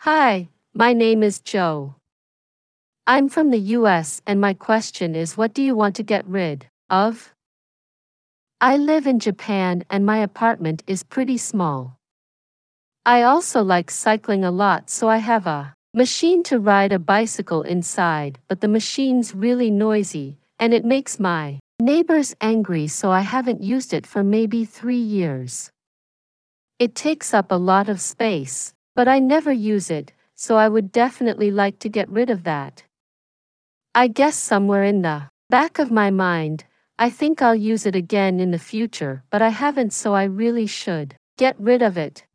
Hi, my name is Joe. I'm from the US and my question is, what do you want to get rid of? I live in Japan and my apartment is pretty small. I also like cycling a lot, so I have a machine to ride a bicycle inside, but the machine's really noisy and it makes my neighbors angry, so I haven't used it for maybe 3 years. It takes up a lot of space, but I never use it, so I would definitely like to get rid of that. I guess somewhere in the back of my mind, I think I'll use it again in the future, but I haven't, so I really should get rid of it.